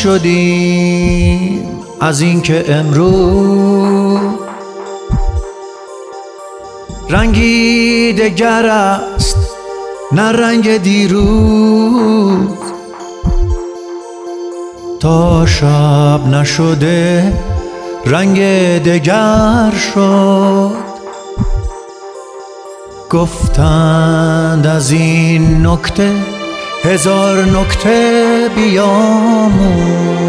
شدیم از اینکه امروز رنگی دگر است نه رنگ دیروز. تا شب نشده رنگ دگر شد، گفتند از این نکته هزار نکته بیاموز.